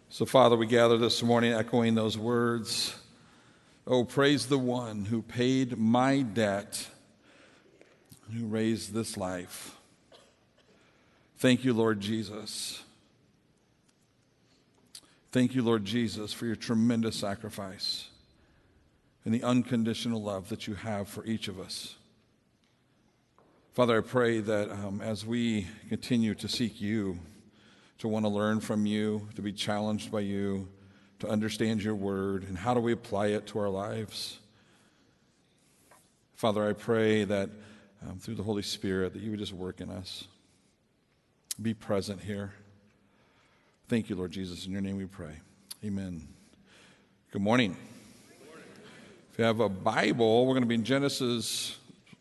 So, Father, we gather this morning echoing those words. Oh, praise the one who paid my debt, who raised this life. Thank you, Lord Jesus. Thank you, Lord Jesus, for your tremendous sacrifice and the unconditional love that you have for each of us. Father, I pray that as we continue to seek you, to want to learn from you, to be challenged by you, to understand your word, and how do we apply it to our lives. Father, I pray that through the Holy Spirit that you would just work in us. Be present here. Thank you, Lord Jesus. In your name we pray. Amen. Good morning. If you have a Bible, we're going to be in Genesis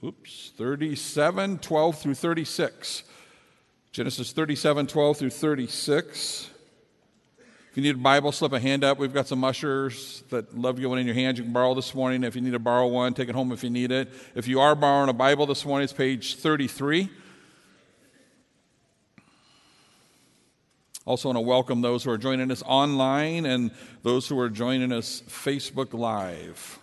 37, 12 through 36. Genesis 37, 12 through 36. If you need a Bible, slip a hand up. We've got some ushers that love you one in your hand. You can borrow this morning. If you need to borrow one, take it home if you need it. If you are borrowing a Bible this morning, it's page 33. Also want to welcome those who are joining us online and those who are joining us Facebook Live.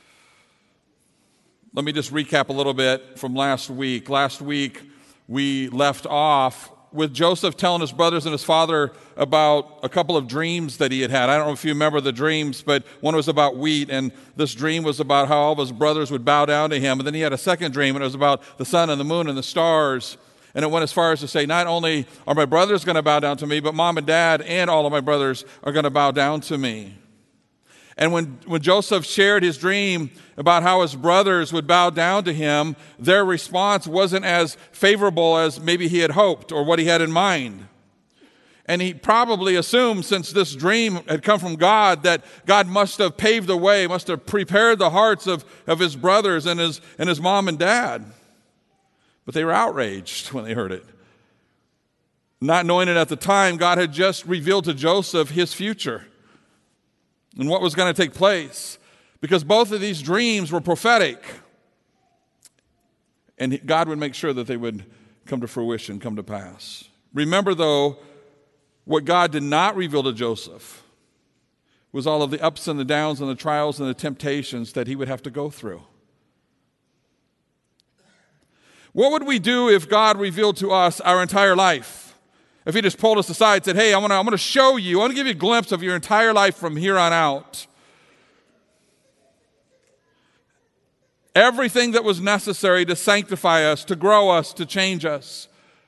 Let me just recap a little bit from last week. Last week, we left off with Joseph telling his brothers and his father about a couple of dreams that he had had. I don't know if you remember the dreams, but one was about wheat, and this dream was about how all of his brothers would bow down to him. And then he had a second dream, and it was about the sun and the moon and the stars. And it went as far as to say, not only are my brothers going to bow down to me, but mom and dad and all of my brothers are going to bow down to me. And when Joseph shared his dream about how his brothers would bow down to him, their response wasn't as favorable as maybe he had hoped or what he had in mind. And he probably assumed, since this dream had come from God, that God must have paved the way, must have prepared the hearts of his brothers and his mom and dad. But they were outraged when they heard it. Not knowing it at the time, God had just revealed to Joseph his future and what was going to take place, because both of these dreams were prophetic. And God would make sure that they would come to fruition, come to pass. Remember, though, what God did not reveal to Joseph was all of the ups and the downs and the trials and the temptations that he would have to go through. What would we do if God revealed to us our entire life? If he just pulled us aside and said, hey, I want to show you, I want to give you a glimpse of your entire life from here on out. Everything that was necessary to sanctify us, to grow us, to change us.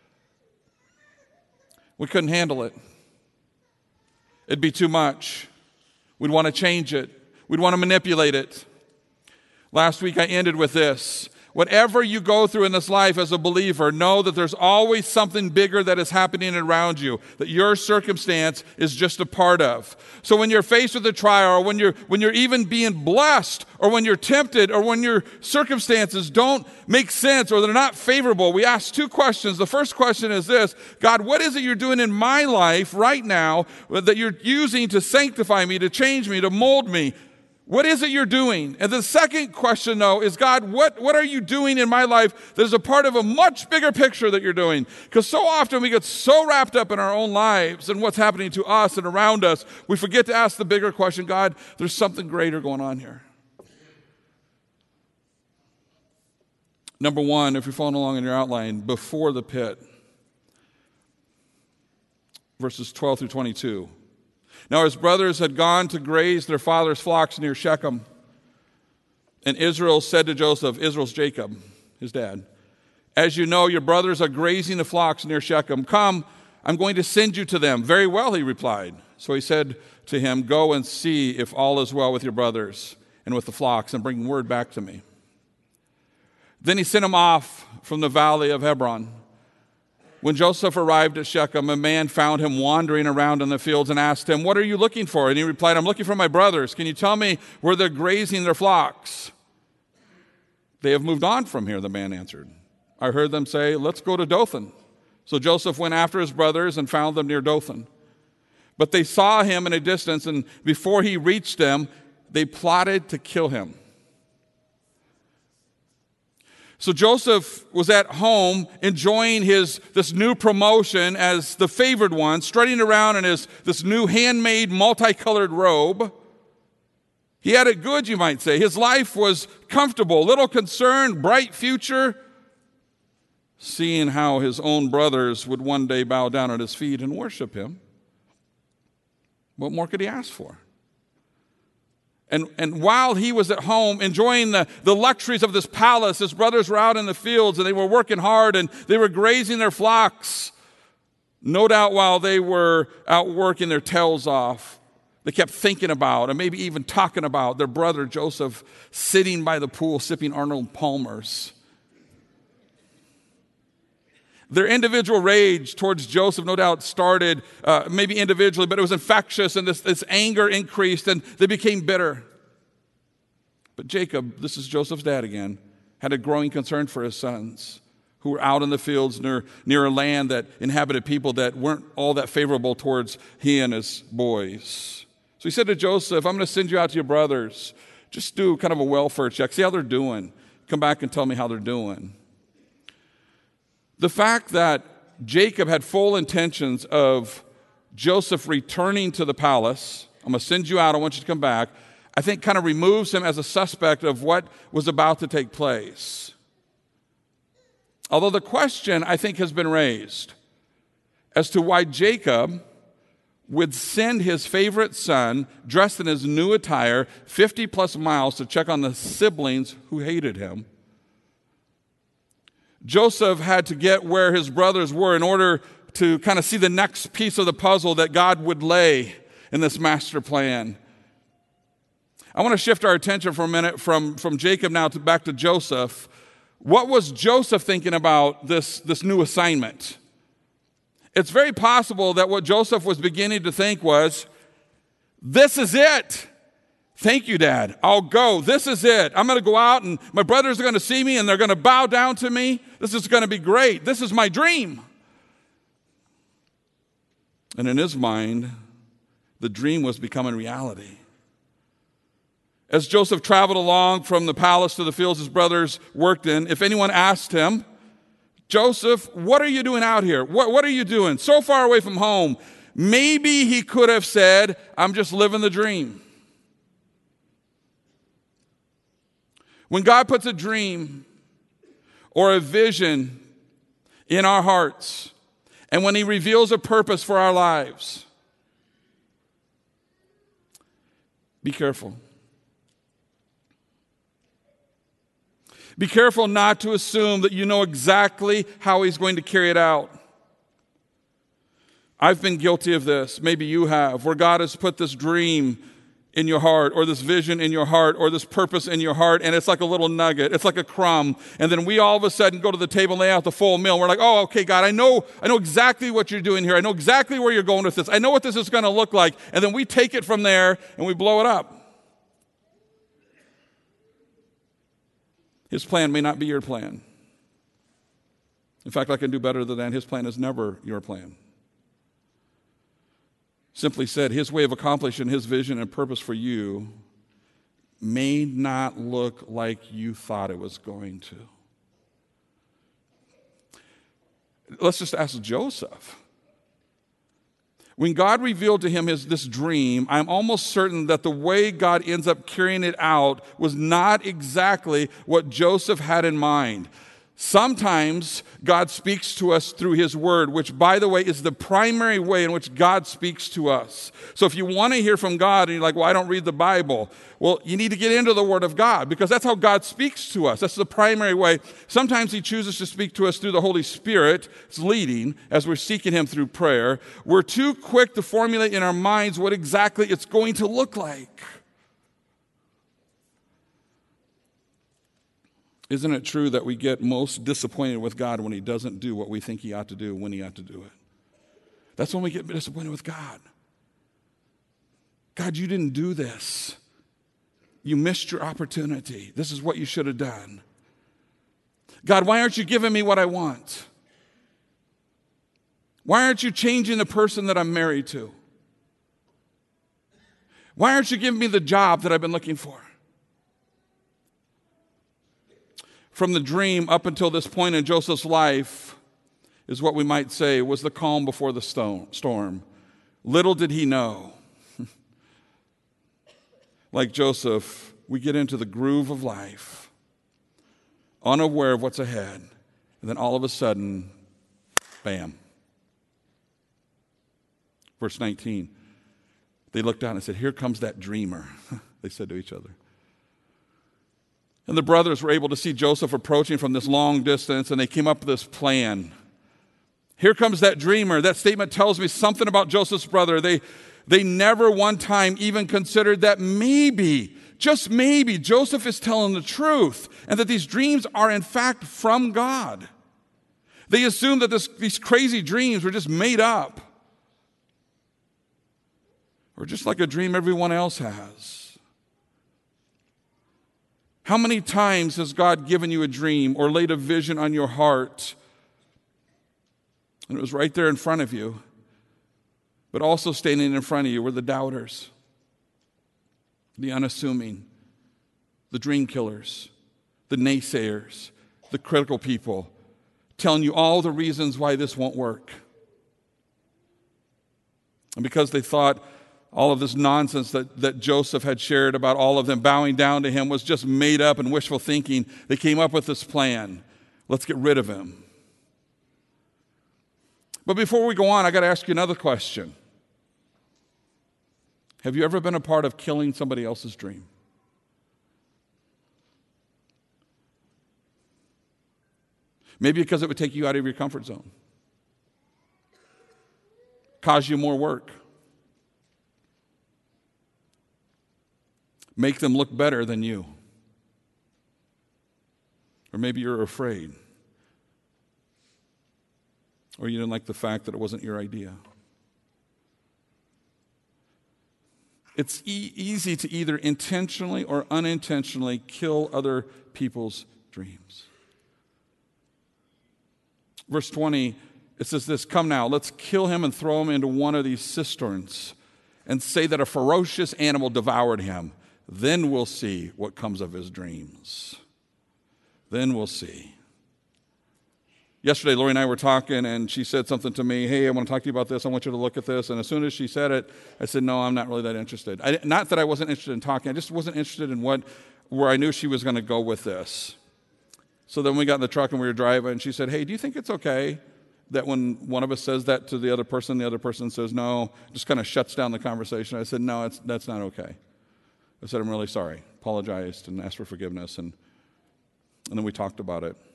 We couldn't handle it. It'd be too much. We'd want to change it. We'd want to manipulate it. Last week I ended with this. Whatever you go through in this life as a believer, know that there's always something bigger that is happening around you, that your circumstance is just a part of. So when you're faced with a trial, or when you're even being blessed, or when you're tempted, or when your circumstances don't make sense or they're not favorable, we ask two questions. The first question is this: God, what is it you're doing in my life right now that you're using to sanctify me, to change me, to mold me? What is it you're doing? And the second question, though, is, God, what are you doing in my life that is a part of a much bigger picture that you're doing? Because so often we get so wrapped up in our own lives and what's happening to us and around us, we forget to ask the bigger question, God, there's something greater going on here. Number one, if you're following along in your outline, before the pit, verses 12 through 22. Now his brothers had gone to graze their father's flocks near Shechem. And Israel said to Joseph, Israel's Jacob, his dad, as you know, your brothers are grazing the flocks near Shechem. Come, I'm going to send you to them. Very well, he replied. So he said to him, go and see if all is well with your brothers and with the flocks, and bring word back to me. Then he sent him off from the valley of Hebron. When Joseph arrived at Shechem, a man found him wandering around in the fields and asked him, what are you looking for? And he replied, I'm looking for my brothers. Can you tell me where they're grazing their flocks? They have moved on from here, the man answered. I heard them say, let's go to Dothan. So Joseph went after his brothers and found them near Dothan. But they saw him in a distance, and before he reached them, they plotted to kill him. So Joseph was at home enjoying this new promotion as the favored one, strutting around in this new handmade multicolored robe. He had it good, you might say. His life was comfortable, little concern, bright future, seeing how his own brothers would one day bow down at his feet and worship him. What more could he ask for? And while he was at home enjoying the luxuries of this palace, his brothers were out in the fields and they were working hard and they were grazing their flocks. No doubt while they were out working their tails off, they kept thinking about and maybe even talking about their brother Joseph sitting by the pool sipping Arnold Palmer's. Their individual rage towards Joseph no doubt started maybe individually, but it was infectious, and this anger increased, and they became bitter. But Jacob, this is Joseph's dad again, had a growing concern for his sons who were out in the fields near a land that inhabited people that weren't all that favorable towards he and his boys. So he said to Joseph, I'm going to send you out to your brothers. Just do kind of a welfare check. See how they're doing. Come back and tell me how they're doing. The fact that Jacob had full intentions of Joseph returning to the palace, I'm going to send you out, I want you to come back, I think kind of removes him as a suspect of what was about to take place. Although the question, I think, has been raised as to why Jacob would send his favorite son, dressed in his new attire, 50 plus miles to check on the siblings who hated him. Joseph had to get where his brothers were in order to kind of see the next piece of the puzzle that God would lay in this master plan. I want to shift our attention for a minute from Jacob now back to Joseph. What was Joseph thinking about this new assignment? It's very possible that what Joseph was beginning to think was, this is it. Thank you, Dad. I'll go. This is it. I'm going to go out and my brothers are going to see me and they're going to bow down to me. This is going to be great. This is my dream. And in his mind, the dream was becoming reality. As Joseph traveled along from the palace to the fields his brothers worked in, if anyone asked him, Joseph, what are you doing out here? What are you doing so far away from home? Maybe he could have said, I'm just living the dream. When God puts a dream or a vision in our hearts, and when he reveals a purpose for our lives, be careful. Be careful not to assume that you know exactly how he's going to carry it out. I've been guilty of this. Maybe you have, where God has put this dream in your heart, or this vision in your heart, or this purpose in your heart, and it's like a little nugget. It's like a crumb. And then we all of a sudden go to the table and lay out the full meal. We're like, oh, okay, God, I know exactly what you're doing here. I know exactly where you're going with this. I know what this is going to look like. And then we take it from there and we blow it up. His plan may not be your plan. In fact, I can do better than that. His plan is never your plan. Simply said, his way of accomplishing his vision and purpose for you may not look like you thought it was going to. Let's just ask Joseph. When God revealed to him this dream, I'm almost certain that the way God ends up carrying it out was not exactly what Joseph had in mind. Sometimes God speaks to us through his word, which, by the way, is the primary way in which God speaks to us. So if you want to hear from God and you're like, well, I don't read the Bible, well, you need to get into the word of God, because that's how God speaks to us. That's the primary way. Sometimes he chooses to speak to us through the Holy Spirit. It's leading as we're seeking him through prayer. We're too quick to formulate in our minds what exactly it's going to look like. Isn't it true that we get most disappointed with God when he doesn't do what we think he ought to do when he ought to do it? That's when we get disappointed with God. God, you didn't do this. You missed your opportunity. This is what you should have done. God, why aren't you giving me what I want? Why aren't you changing the person that I'm married to? Why aren't you giving me the job that I've been looking for? from the dream up until this point in Joseph's life is what we might say was the calm before the storm. Little did he know. Like Joseph, we get into the groove of life, unaware of what's ahead, and then all of a sudden, bam. Verse 19, they looked out and said, "Here comes that dreamer," they said to each other. And the brothers were able to see Joseph approaching from this long distance, and they came up with this plan. Here comes that dreamer. That statement tells me something about Joseph's brother. They never one time even considered that maybe, just maybe, Joseph is telling the truth and that these dreams are in fact from God. They assumed that these crazy dreams were just made up, or just like a dream everyone else has. How many times has God given you a dream or laid a vision on your heart, and it was right there in front of you, but also standing in front of you were the doubters, the unassuming, the dream killers, the naysayers, the critical people, telling you all the reasons why this won't work. And because they thought all of this nonsense that Joseph had shared about all of them bowing down to him was just made up and wishful thinking, they came up with this plan. Let's get rid of him. But before we go on, I got to ask you another question. Have you ever been a part of killing somebody else's dream? Maybe because it would take you out of your comfort zone, cause you more work, make them look better than you. Or maybe you're afraid, or you didn't like the fact that it wasn't your idea. It's easy to either intentionally or unintentionally kill other people's dreams. Verse 20, it says this, "Come now, let's kill him and throw him into one of these cisterns and say that a ferocious animal devoured him. Then we'll see what comes of his dreams." Then we'll see. Yesterday, Lori and I were talking, and she said something to me. "Hey, I want to talk to you about this. I want you to look at this." And as soon as she said it, I said, "No, I'm not really that interested." Not that I wasn't interested in talking. I just wasn't interested in where I knew she was going to go with this. So then we got in the truck and we were driving, and she said, "Hey, do you think it's okay that when one of us says that to the other person says no," just kind of shuts down the conversation? I said, "No, that's not okay." I said, "I'm really sorry." Apologized and asked for forgiveness, and then we talked about it.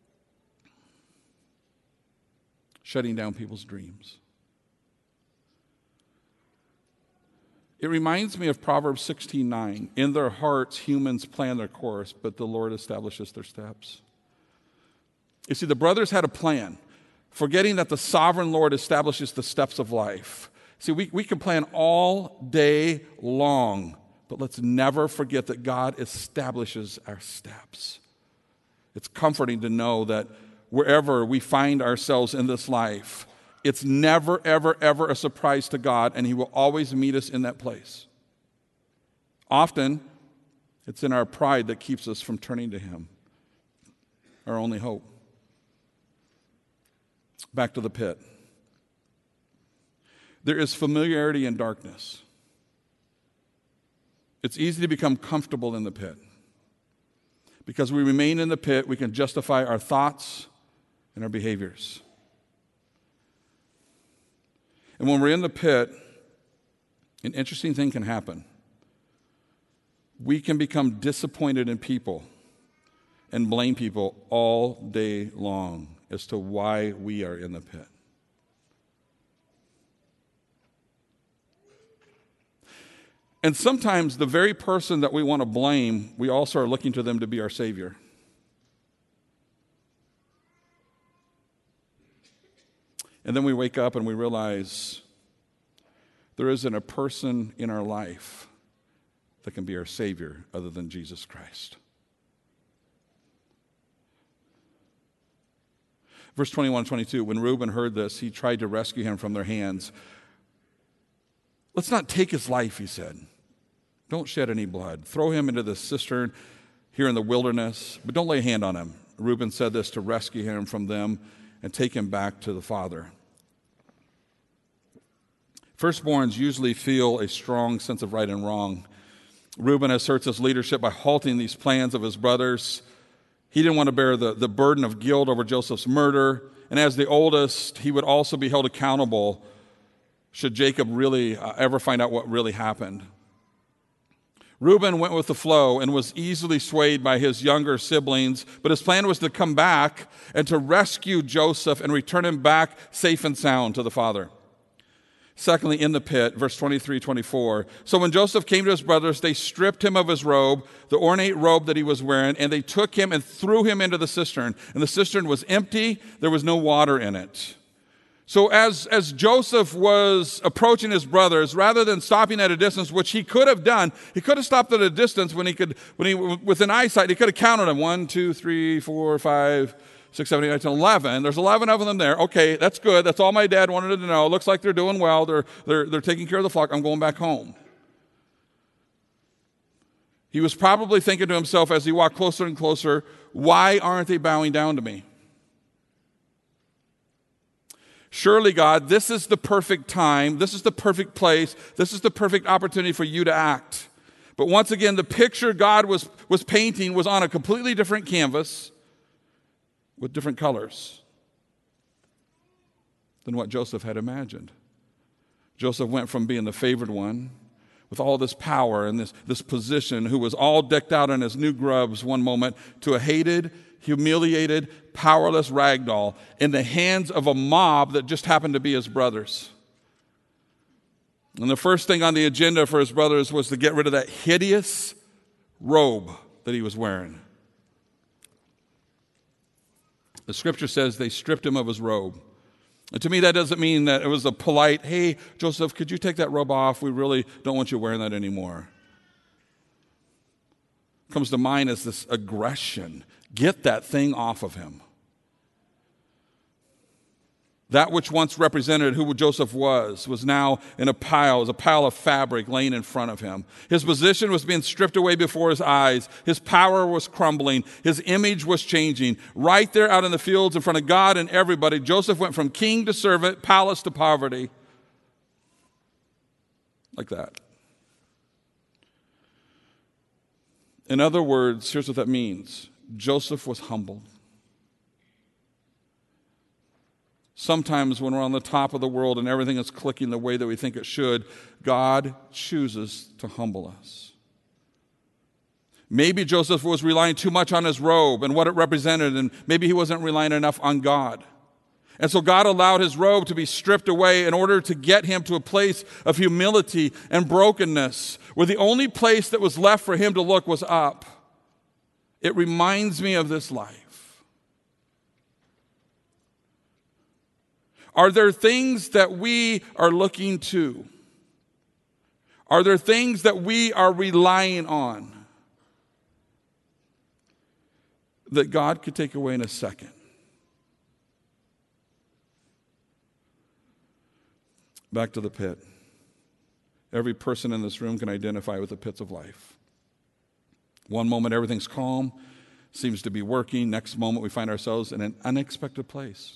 Shutting down people's dreams. It reminds me of Proverbs 16:9. "In their hearts, humans plan their course, but the Lord establishes their steps." You see, the brothers had a plan, forgetting that the sovereign Lord establishes the steps of life. See, we can plan all day long, but let's never forget that God establishes our steps. It's comforting to know that wherever we find ourselves in this life, it's never, ever, ever a surprise to God, and He will always meet us in that place. Often, it's in our pride that keeps us from turning to Him, our only hope. Back to the pit. There is familiarity in darkness. It's easy to become comfortable in the pit. Because we remain in the pit, we can justify our thoughts and our behaviors. And when we're in the pit, an interesting thing can happen. We can become disappointed in people and blame people all day long as to why we are in the pit. And sometimes the very person that we want to blame, we also are looking to them to be our Savior. And then we wake up and we realize there isn't a person in our life that can be our Savior other than Jesus Christ. Verse 21, 22, when Reuben heard this, he tried to rescue him from their hands. "Let's not take his life," he said. "Don't shed any blood. Throw him into the cistern here in the wilderness, but don't lay a hand on him. Reuben said this to rescue him from them and take him back to the father. Firstborns usually feel a strong sense of right and wrong. Reuben asserts his leadership by halting these plans of his brothers. He didn't want to bear the burden of guilt over Joseph's murder, and as the oldest, he would also be held accountable should Jacob really ever find out what really happened. Reuben went with the flow and was easily swayed by his younger siblings, but his plan was to come back and to rescue Joseph and return him back safe and sound to the father. Secondly, in the pit, verse 23-24. So when Joseph came to his brothers, they stripped him of his robe, the ornate robe that he was wearing, and they took him and threw him into the cistern. And the cistern was empty, there was no water in it. So as Joseph was approaching his brothers, rather than stopping at a distance, which he could have done, he could have stopped at a distance within eyesight, he could have counted them. 1, 2, 3, 4, 5, 6, 7, 8, 9, 10, 11. There's 11 of them there. Okay, that's good. That's all my dad wanted to know. Looks like they're doing well. They're taking care of the flock. I'm going back home. He was probably thinking to himself as he walked closer and closer, why aren't they bowing down to me? Surely, God, this is the perfect time. This is the perfect place. This is the perfect opportunity for you to act. But once again, the picture God was painting was on a completely different canvas with different colors than what Joseph had imagined. Joseph went from being the favored one with all this power and this position, who was all decked out in his new grubs one moment, to a hated, humiliated, powerless ragdoll in the hands of a mob that just happened to be his brothers. And the first thing on the agenda for his brothers was to get rid of that hideous robe that he was wearing. The scripture says they stripped him of his robe. And to me, that doesn't mean that it was a polite, hey, Joseph, could you take that robe off? We really don't want you wearing that anymore. What comes to mind is this aggression. Get that thing off of him. That which once represented who Joseph was now in a pile of fabric laying in front of him. His position was being stripped away before his eyes. His power was crumbling. His image was changing. Right there out in the fields in front of God and everybody, Joseph went from king to servant, palace to poverty. Like that. In other words, here's what that means. Joseph was humbled. Sometimes when we're on the top of the world and everything is clicking the way that we think it should, God chooses to humble us. Maybe Joseph was relying too much on his robe and what it represented, and maybe he wasn't relying enough on God. And so God allowed his robe to be stripped away in order to get him to a place of humility and brokenness, where the only place that was left for him to look was up. It reminds me of this life. Are there things that we are looking to? Are there things that we are relying on that God could take away in a second? Back to the pit. Every person in this room can identify with the pits of life. One moment everything's calm, seems to be working. Next moment we find ourselves in an unexpected place.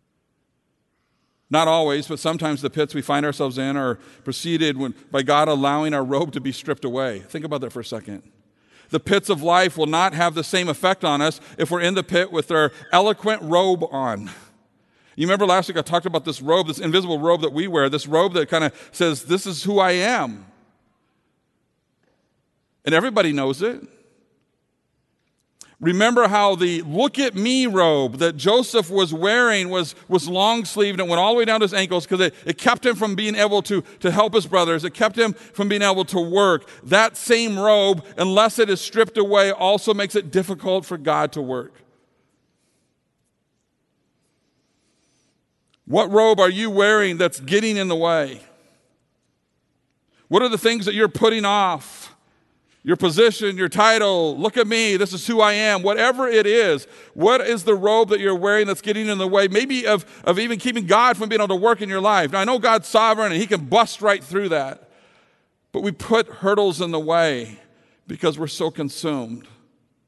Not always, but sometimes the pits we find ourselves in are preceded by God allowing our robe to be stripped away. Think about that for a second. The pits of life will not have the same effect on us if we're in the pit with our eloquent robe on. You remember last week I talked about this robe, this invisible robe that we wear, this robe that kind of says, this is who I am. And everybody knows it. Remember how the look at me robe that Joseph was wearing was long-sleeved and went all the way down to his ankles because it kept him from being able to help his brothers. It kept him from being able to work. That same robe, unless it is stripped away, also makes it difficult for God to work. What robe are you wearing that's getting in the way? What are the things that you're putting off? Your position, your title, look at me, this is who I am. Whatever it is, what is the robe that you're wearing that's getting in the way, maybe of even keeping God from being able to work in your life? Now, I know God's sovereign and he can bust right through that. But we put hurdles in the way because we're so consumed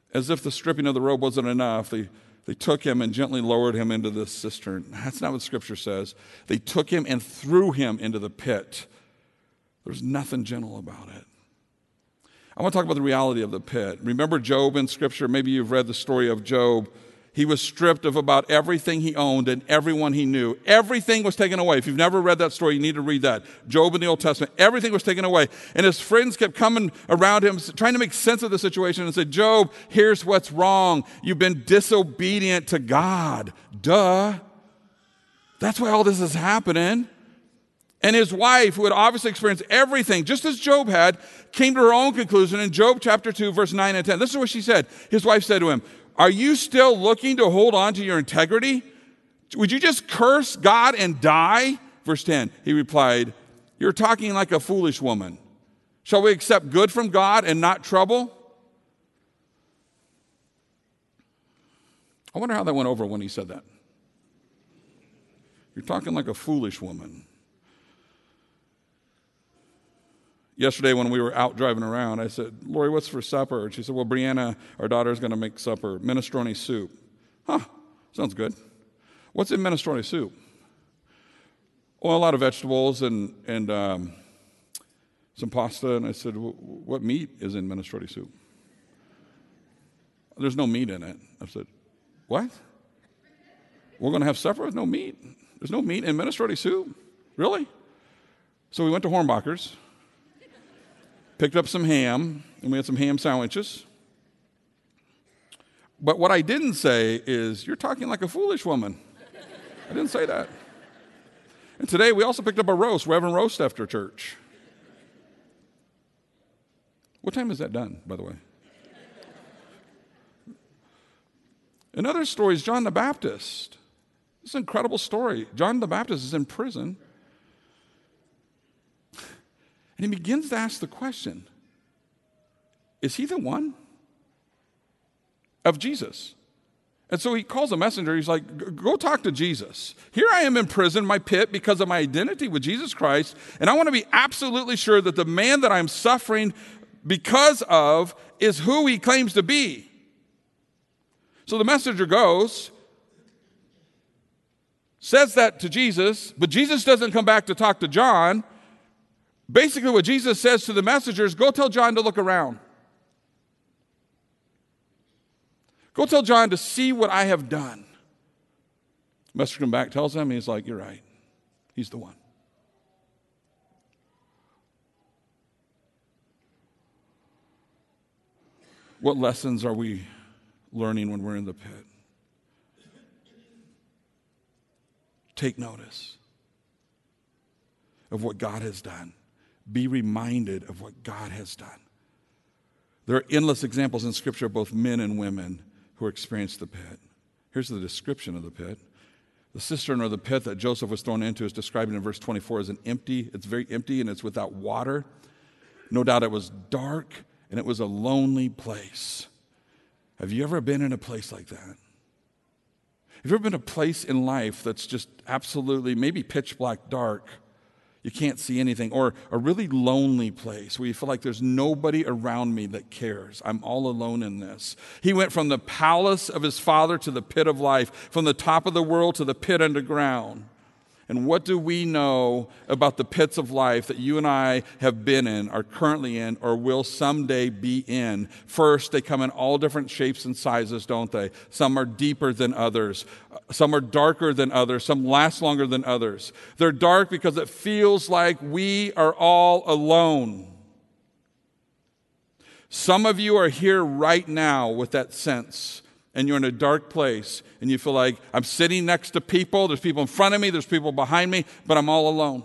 As if the stripping of the robe wasn't enough, they took him and gently lowered him into the cistern. That's not what Scripture says. They took him and threw him into the pit. There's nothing gentle about it. I want to talk about the reality of the pit. Remember Job in Scripture? Maybe you've read the story of Job. He was stripped of about everything he owned and everyone he knew. Everything was taken away. If you've never read that story, you need to read that. Job in the Old Testament, everything was taken away. And his friends kept coming around him, trying to make sense of the situation and said, Job, here's what's wrong. You've been disobedient to God. Duh. That's why all this is happening. And his wife, who had obviously experienced everything, just as Job had, came to her own conclusion in Job chapter 2, verse 9 and 10. This is what she said. His wife said to him, are you still looking to hold on to your integrity? Would you just curse God and die? Verse 10, he replied, you're talking like a foolish woman. Shall we accept good from God and not trouble? I wonder how that went over when he said that. You're talking like a foolish woman. Yesterday when we were out driving around, I said, Lori, what's for supper? And she said, well, Brianna, our daughter, is going to make supper, minestrone soup. Huh, sounds good. What's in minestrone soup? Well, a lot of vegetables and some pasta. And I said, what meat is in minestrone soup? There's no meat in it. I said, what? We're going to have supper with no meat? There's no meat in minestrone soup? Really? So we went to Hornbacher's. Picked up some ham, and we had some ham sandwiches. But what I didn't say is, you're talking like a foolish woman. I didn't say that. And today we also picked up a roast. We're having roast after church. What time is that done, by the way? Another story is John the Baptist. It's an incredible story. John the Baptist is in prison. And he begins to ask the question, is he the one of Jesus? And so he calls a messenger. He's like, go talk to Jesus. Here I am in prison, my pit, because of my identity with Jesus Christ. And I want to be absolutely sure that the man that I'm suffering because of is who he claims to be. So the messenger goes, says that to Jesus, but Jesus doesn't come back to talk to John. Basically, what Jesus says to the messenger is, go tell John to look around. Go tell John to see what I have done. The messenger comes back, tells him, he's like, you're right. He's the one. What lessons are we learning when we're in the pit? Take notice of what God has done. Be reminded of what God has done. There are endless examples in Scripture of both men and women who experienced the pit. Here's the description of the pit. The cistern or the pit that Joseph was thrown into is described in verse 24 as it's very empty and it's without water. No doubt it was dark and it was a lonely place. Have you ever been in a place like that? Have you ever been in a place in life that's just absolutely maybe pitch black dark? You can't see anything, or a really lonely place where you feel like there's nobody around me that cares. I'm all alone in this. He went from the palace of his father to the pit of life, from the top of the world to the pit underground. And what do we know about the pits of life that you and I have been in, are currently in, or will someday be in? First, they come in all different shapes and sizes, don't they? Some are deeper than others. Some are darker than others. Some last longer than others. They're dark because it feels like we are all alone. Some of you are here right now with that sense. And you're in a dark place, and you feel like I'm sitting next to people, there's people in front of me, there's people behind me, but I'm all alone.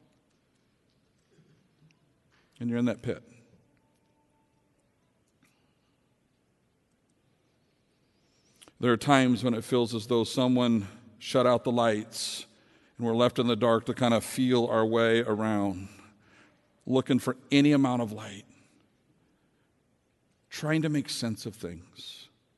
And you're in that pit. There are times when it feels as though someone shut out the lights, and we're left in the dark to kind of feel our way around, looking for any amount of light, trying to make sense of things.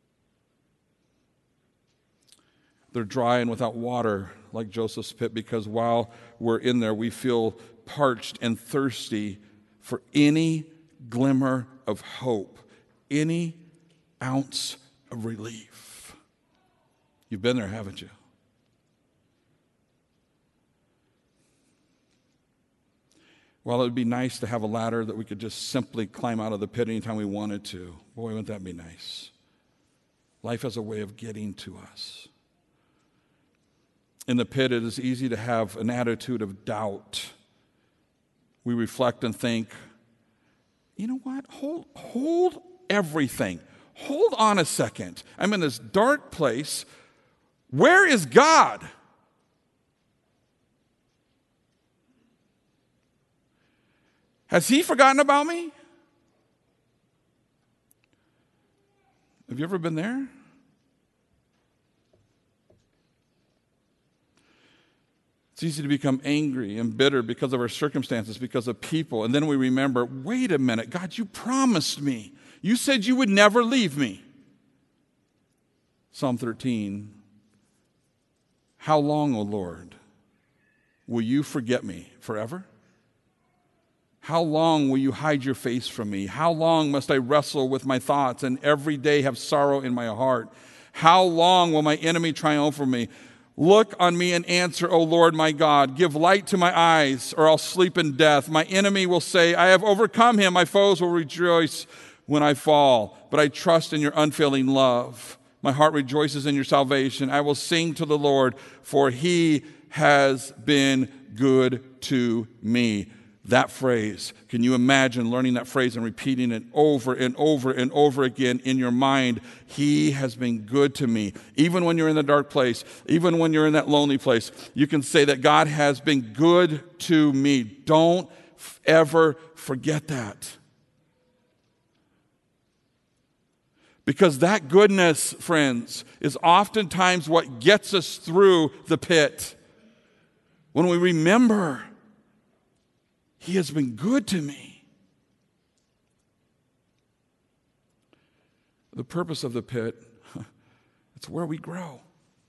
They're dry and without water, like Joseph's pit, because while we're in there, we feel parched and thirsty for any glimmer of hope, any ounce of relief. You've been there, haven't you? Well, it would be nice to have a ladder that we could just simply climb out of the pit anytime we wanted to. Boy, wouldn't that be nice? Life has a way of getting to us. In the pit, it is easy to have an attitude of doubt. We reflect and think, you know what? Hold everything. Hold on a second. I'm in this dark place. Where is God? Has he forgotten about me? Have you ever been there? It's easy to become angry and bitter because of our circumstances, because of people. And then we remember, wait a minute, God, you promised me. You said you would never leave me. Psalm 13. How long, O Lord, will you forget me? Forever? How long will you hide your face from me? How long must I wrestle with my thoughts and every day have sorrow in my heart? How long will my enemy triumph over me? Look on me and answer, O Lord my God. Give light to my eyes, or I'll sleep in death. My enemy will say, I have overcome him. My foes will rejoice when I fall. But I trust in your unfailing love. My heart rejoices in your salvation. I will sing to the Lord, for he has been good to me. That phrase, can you imagine learning that phrase and repeating it over and over and over again in your mind? He has been good to me. Even when you're in the dark place, even when you're in that lonely place, you can say that God has been good to me. Don't ever forget that. Because that goodness, friends, is oftentimes what gets us through the pit. When we remember, he has been good to me. The purpose of the pit, it's where we grow.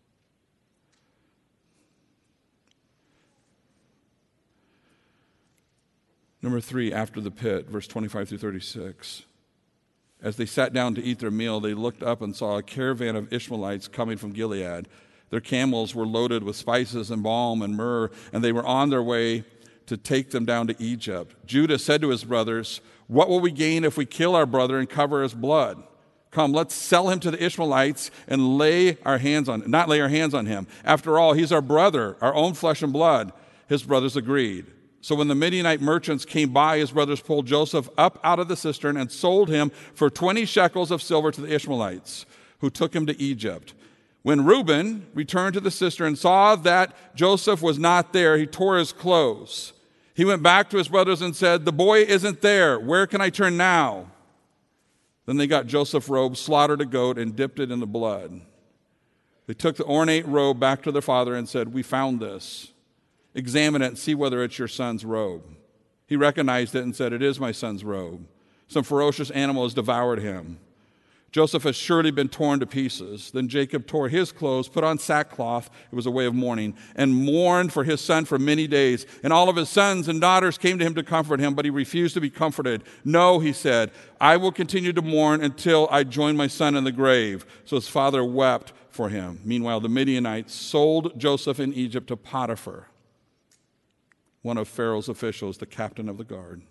Number 3, after the pit, verse 25 through 36. As they sat down to eat their meal, they looked up and saw a caravan of Ishmaelites coming from Gilead. Their camels were loaded with spices and balm and myrrh, and they were on their way to take them down to Egypt. Judah said to his brothers, what will we gain if we kill our brother and cover his blood? Come, let's sell him to the Ishmaelites and not lay our hands on him. After all, he's our brother, our own flesh and blood. His brothers agreed. So when the Midianite merchants came by, his brothers pulled Joseph up out of the cistern and sold him for 20 shekels of silver to the Ishmaelites, who took him to Egypt. When Reuben returned to the cistern and saw that Joseph was not there, he tore his clothes. He went back to his brothers and said, the boy isn't there. Where can I turn now? Then they got Joseph's robe, slaughtered a goat, and dipped it in the blood. They took the ornate robe back to their father and said, we found this. Examine it and see whether it's your son's robe. He recognized it and said, it is my son's robe. Some ferocious animal has devoured him. Joseph has surely been torn to pieces. Then Jacob tore his clothes, put on sackcloth, it was a way of mourning, and mourned for his son for many days. And all of his sons and daughters came to him to comfort him, but he refused to be comforted. No, he said, I will continue to mourn until I join my son in the grave. So his father wept for him. Meanwhile, the Midianites sold Joseph in Egypt to Potiphar, one of Pharaoh's officials, the captain of the guard.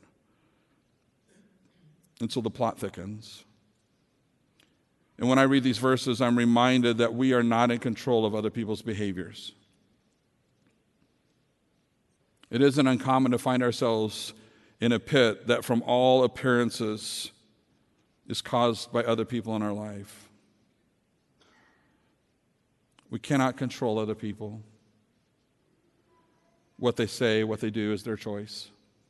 And so the plot thickens. And when I read these verses, I'm reminded that we are not in control of other people's behaviors. It isn't uncommon to find ourselves in a pit that from all appearances is caused by other people in our life. We cannot control other people. What they say, what they do is their choice.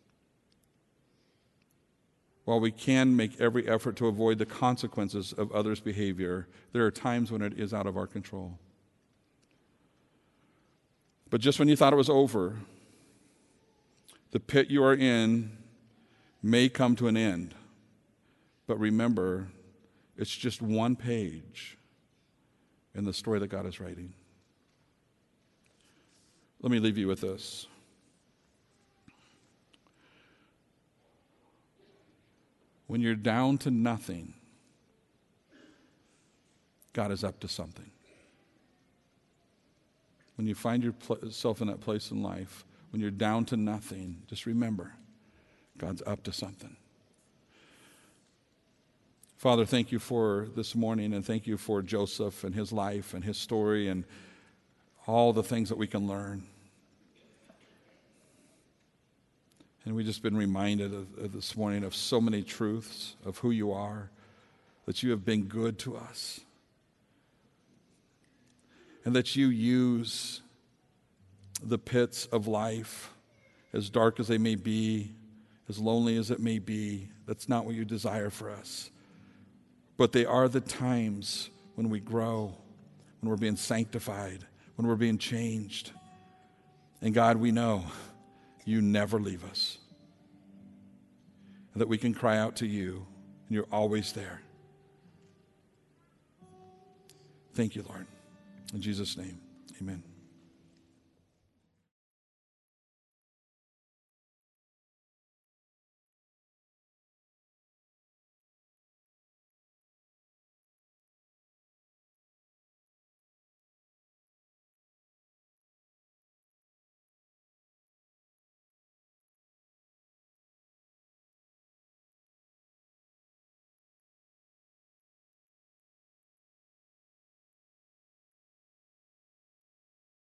While we can make every effort to avoid the consequences of others' behavior, there are times when it is out of our control. But just when you thought it was over, the pit you are in may come to an end. But remember, it's just one page in the story that God is writing. Let me leave you with this. When you're down to nothing, God is up to something. When you find yourself in that place in life, when you're down to nothing, just remember, God's up to something. Father, thank you for this morning, and thank you for Joseph and his life and his story and all the things that we can learn. And we've just been reminded of this morning of so many truths of who you are, that you have been good to us, and that you use the pits of life, as dark as they may be, as lonely as it may be. That's not what you desire for us. But they are the times when we grow, when we're being sanctified, when we're being changed. And God, we know you never leave us, and that we can cry out to you, and you're always there. Thank you, Lord. In Jesus' name, amen.